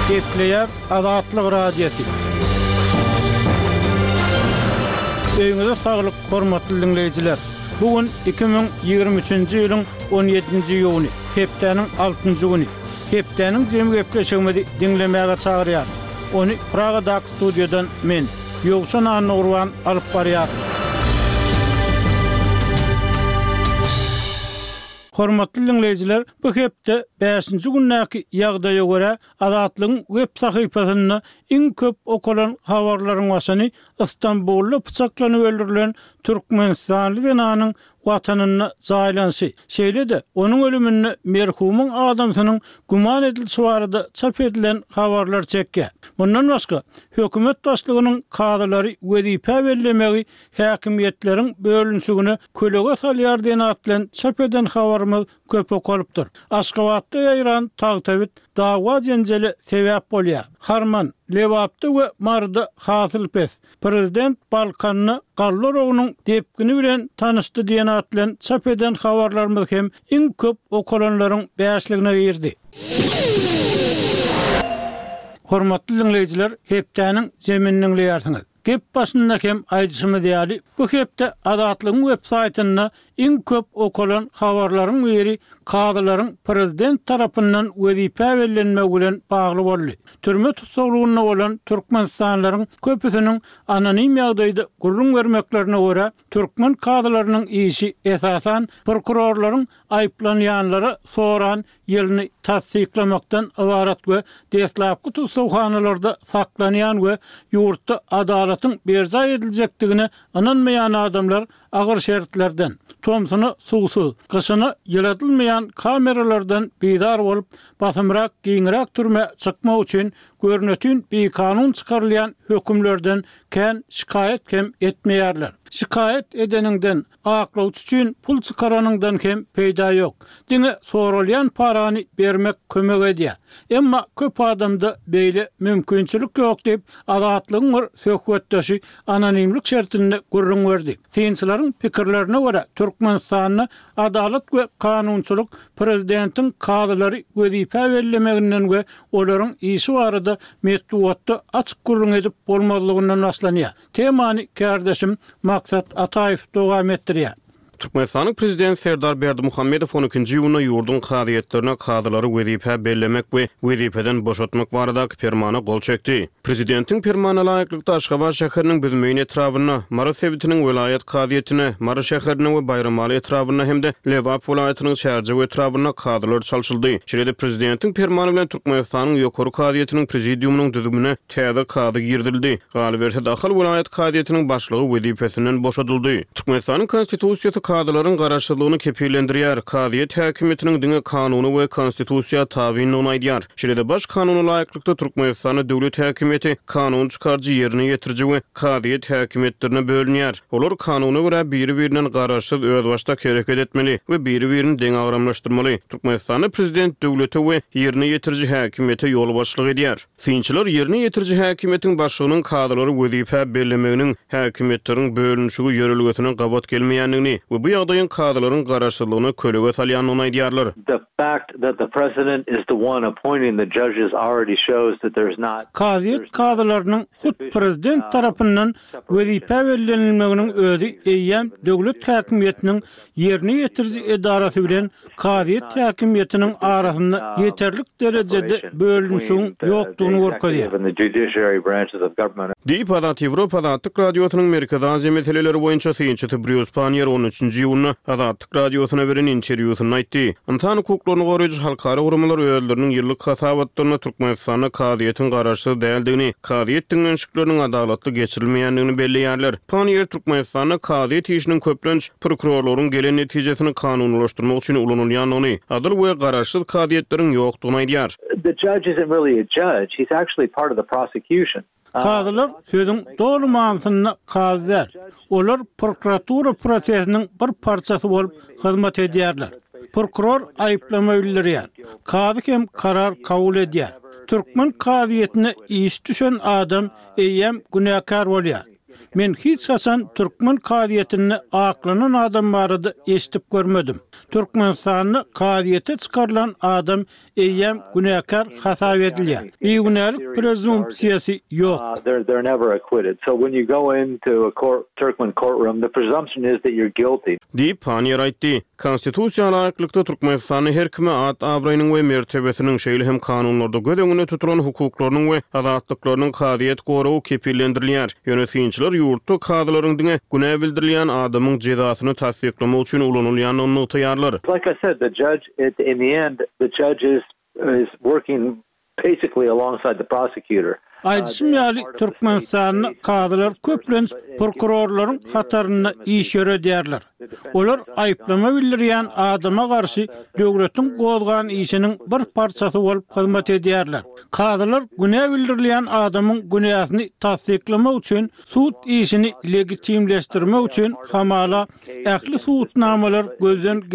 Kepleyer Azatlyk Radiosu. Öňüňizde saglyk, hormatly dinleýijiler. Bugün 2023-nji ýylyň 17-nji ýuny, hepdeniň 6-njy güni. Hepdeniň jemy gepleşigini dinlemäge çagyrýar. Ony Pragadak studiodan men, Ýogşan Anurwan alyp barýar. Hormatly dinleýijiler, bu hepde 5-nji günnäki ýagdaýa görä Azatlygyň web sahypasyna iň köp okulan habarlaryň başyny Istanbulda pyçaklanyp öldürilen Türkmenistanly denanyň watanyna jaýlansy. Şeýle-de onuň ölümini merhumyň adamsynyň guman edilýäsi barada çap edilen habarlar çekkä. Bundan başga hökümet başlygynyň kadrlary wezipe bellemegi häkimiýetleriň bölünşigini kölege salýar diýen atlan çap eden habarymyz köp okulypdyr. Aşgabatda ýaýran tagtabit dawa jenjeli sebäp bolýar. Harman, Lewapda we Marda Hasylpes prezident Balkanyny Gallarownyň depkini bilen tanışdy diýen atlan çap eden habarlarymyz hem iň köp okulanlaryň bäşligine girdi. Hormatly dinleýijiler, hepdeniň jeminiň ýarsyňyz. Gep başynda hem aýdyşymy diýäli, bu hepde Azatlygyň web saýtyna iň köp okulan habarlaryň biri kadrlaryň prezident tarapyndan wezipe bellenmegi bilen bagly boldy. Türme tutuklugyna bolan türkmenistanlaryň köpüsiniň anonim ýagdaýda gurrun bermeklerine görä, türkmen kadrlarynyň işi esasan prokurorlaryň aýplanýanlara soran ýylyny tasdiklamakdan ibarat we deslapky tutuşxanalarda saklanýan we ýurtda adalatyň berja ediljekdigine inanmaýan adamlar agyr şertlerden, tomsuny suwsuz, gyşyny ýylatylmaýan kameralardan beýdar bolup, basymrak, giňrak türme çykmak üçin görnetün bir kanun çykarylýan hökümlerden kän şikayet hem etmeýärler. Şikayet edeniňden aklawçy üçin pul çykaranyňdan hem peýda ýok. Diňe sorulýan parany bermek kömek edýär. Emma köp adamda beýle mümkinçilik ýok diýip Azatlygyň bir söhbetdeşi anonimlik şertinde gurrun berdi. Synçylaryň pikirlerine görä Türkmenistanyň adalet we kanunçylyk prezidentiň kadrlary wezipe bellemeginden we olaryň işi barada metduatda açyk gurrun edip bolmazlygyndan başlanýar. Temany kardeşim Maksat Ataýew dowam etdirýär. Türkmenistanyň prezidenti Serdar Berdimuhammedow 12-nji ýylyna ýurdun kadiýetlerine kadrlary wezipe bellemek we wezipeden boşatmak baradaky fermana gol çekdi. Prezidentiň fermana laýyklykda Aşgabat şäheriniň büdümegine etrawyna, Mara Sewitiniň welayat kadiýetine, Mara şäheriniň we Bayramaly etrawyna hemde Lewap welaýatynyň şäherji we etrawyna kadrlar çalşyldy. Şeýle prezidentiň fermany bilen Türkmenistanyň ýokary kadiýetiniň prezidiumynyň düzümine täze kady girdildi. Galberse daxil welayat kadiýetiniň başlygy wezipesinden boşatyldy. Türkmenistanyň konstitusiýasy kadrlaryň garaşdyrlygyny kepillendirýär. Kadiýet häkimetiniň diňe kanuny we konstitusiýa tabyn onaýdýar. Şeýle baş kanuny laýyklykda Türkmenistany döwlet häkimeti kanun çykarjy ýerine ýetirji we kadiýet häkimetlerine bölünýär. Olar kanuny görä biri-birinden garaşsyz öz başda hereket etmeli we biri-birini deň agramlaşdyrmaly. Türkmenistanyň prezident döwleti we ýerine ýetirji häkimete ýol başlyk edýär. Synçylar ýerine ýetirji häkimetiň başlygynyň kadrlary wezipe bellemeginiň häkimetleriň bölünşigi ýörelgesine gawat gelmeýändigini bu ýagdaýyň kadrlaryň garaşdyrlygyny kölege salýan onaýdýarlar. The fact that the president is the one appointing the judges already shows that there's not Kadiýet kadrlarynyň hut prezident tarapyndan wezipe bellenilmeginiň özi eýýän döwlet häkimetiniň ýerine ýetirji edarasy bilen kadiýet häkimetiniň arasynda ýeterlik derejede bölünşiň ýokdugyny görkezýär. Diýip Azat Ýewropa Azatlyk radiosynyň Merkez Aziýa meseleleri boýunça synçy Bruce Panier 13-nji ýylyna Azatlyk radiosyna beren interwýusyny aýtdy. Insan hukuklaryny goraýjy halkara gurumlar öýleriniň ýyllyk hasabatlaryna Türkmenistana kadiýetiň garaşsyz däldigini, kadiýet diňençikleriniň adalatly geçirilmeýändigini belleýärler. Panier Türkmenistana kadiýet işiniň köplenç prokurorlaryň gelen netijesini kanunlaşdyrmak üçin ulanylýan ony adyl we garaşsyz kadiýetleriň ýokdugyny aýdýar. The judge isn't really a judge. He's actually part of the prosecution. Kadrlar sözün doğru mansyna kadrlar. Olar prokuratura prosesiniň bir parçasy bolup hyzmat edýärler. Prokuror aýplama bildirýär. Kady hem karar kabul edýär. Türkmen kadiýetine iş düşen adam eýem günäkar bolýar. Men hiç hasan Türkmen kadiýetini aklanan adam barada eşitip görmedim. Türkmenistan'ı kadiyete çıkarılan adam eyyem günahkar hasap edilýär. Beýgunälik presumpsiýasy ýok. They're never acquitted. So when you go into a Turkmen courtroom, the presumption is that you're guilty. Diýip Panier aýtdy. Konstitusiýal aýaklykda Türkmenistanyň her kime at awraýynyň we mertebesiniň şeýle hem kanunlarda gödeňine tutulan hukuklarynyň we azatlyklarynyň kadiyet gorawy kepillendirilýär. Ýönetimçiler ýurtda kadylaryň diňe günä bildirilýän adamyň jezasyny tasdiklamak üçin ulanylýanyny taýýarlar. Like I said, the judge in the end, the judge is working basically alongside the prosecutor. Aýdysym ýaly Türkmenistanyň kadylar köplenç prokurorlaryň hataryna iş ýöredýärler. Olar aýyplama bildirýän adama garşy döwletiň gozgan işiniň bir parçasy bolup hyzmat edýärler. Kadylar günä bildirilýän adamyň günahyny tasdiklamak üçin suud işini legitimleşdirmek üçin hamala ähli suudnamalar gözden